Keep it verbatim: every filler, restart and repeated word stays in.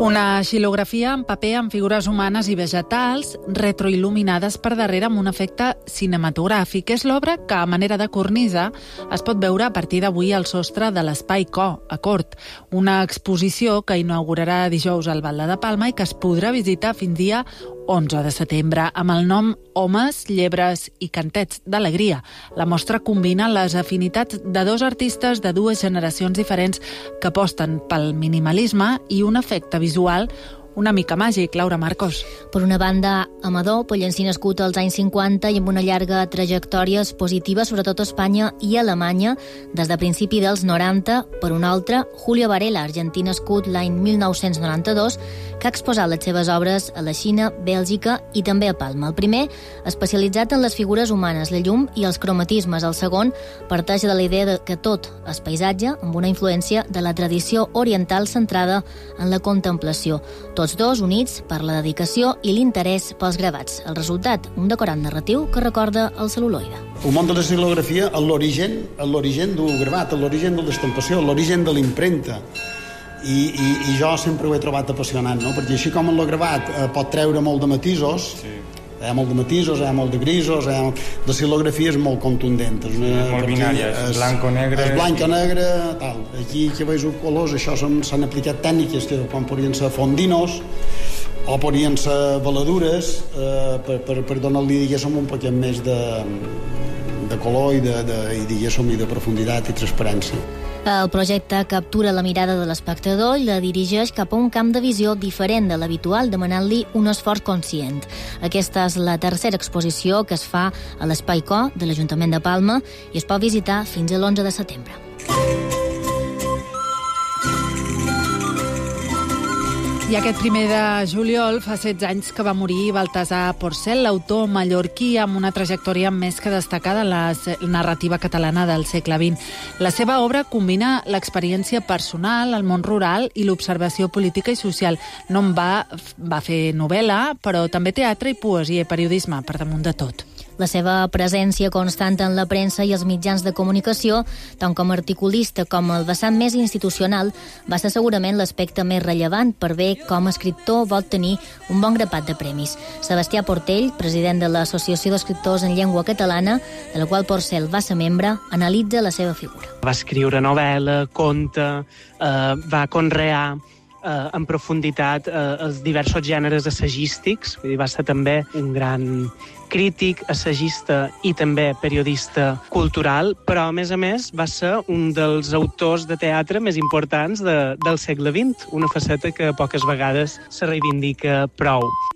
Una xilografia en paper amb figures humanes i vegetals retroil·luminades per darrere amb un efecte cinematogràfic. És l'obra que, a manera de cornisa, es pot veure a partir d'avui al sostre de l'Espai Co, a Cort. Una exposició que inaugurarà dijous al Batlle de Palma i que es podrà visitar fins dia onze de setembre, amb el nom Homes, llebres i cantets d'alegria. La mostra combina les afinitats de dos artistes de dues generacions diferents que aposten pel minimalisme i un efecte visual una mica màgic. Laura Marcos. Per una banda, Amador, pollencí nascut als anys cinquanta i amb una llarga trajectòria expositiva, sobretot a Espanya i Alemanya, des de principi dels noranta. Per una altra, Julio Varela, argentí nascut l'any mil nou-cents noranta-dos, que ha exposat les seves obres a la Xina, Bèlgica i també a Palma. El primer, especialitzat en les figures humanes, la llum i els cromatismes. El segon, parteix de la idea de que tot és paisatge, amb una influència de la tradició oriental centrada en la contemplació. Tots dos units per la dedicació i l'interès pels gravats. El resultat, un decorat narratiu que recorda el cel·luloide. El món de la xilografia és l'origen, és l'origen del gravat, és l'origen de l'estampació, és l'origen de l'impremta. I, i, I jo sempre ho he trobat apassionant, no? Perquè així com en el gravat eh, pot treure molt de matisos, sí. Hi ha molt de matisos, hi ha molt de grisos, hi ha... la xilografia és molt contundent. És, una... és molt binària, és blanc o negre... És blanc o negre, tal. Aquí que veus els colors, això s'han aplicat tècniques que quan podrien ser fondinos o podrien ser veladures eh, per, per, per donar-li, diguéssim, un poquet més de, de color i de, de, i, diguéssim, i de profunditat i transparència. El projecte captura la mirada de l'espectador i la dirigeix cap a un camp de visió diferent de l'habitual, demanant-li un esforç conscient. Aquesta és la tercera exposició que es fa a l'Espai Co de l'Ajuntament de Palma i es pot visitar fins a l'onze de setembre. I aquest primer de juliol fa setze anys que va morir Baltasar Porcel, l'autor mallorquí amb una trajectòria més que destacada en la narrativa catalana del segle vint. La seva obra combina l'experiència personal, el món rural i l'observació política i social. No en va, va fer novel·la, però també teatre i poesia i periodisme, per damunt de tot. La seva presència constant en la premsa i els mitjans de comunicació, tant com a articulista com el vessant més institucional, va ser segurament l'aspecte més rellevant per bé com a escriptor vol tenir un bon grapat de premis. Sebastià Portell, president de l'Associació d'Escriptors en Llengua Catalana, de la qual Porcel va ser membre, analitza la seva figura. Va escriure novel·la, conte, eh, va conrear eh, en profunditat eh, els diversos gèneres assagístics. Vull dir, va ser també un gran crític, assagista i també periodista cultural, però a més a més va ser un dels autors de teatre més importants de, del segle vint, una faceta que poques vegades se reivindica prou.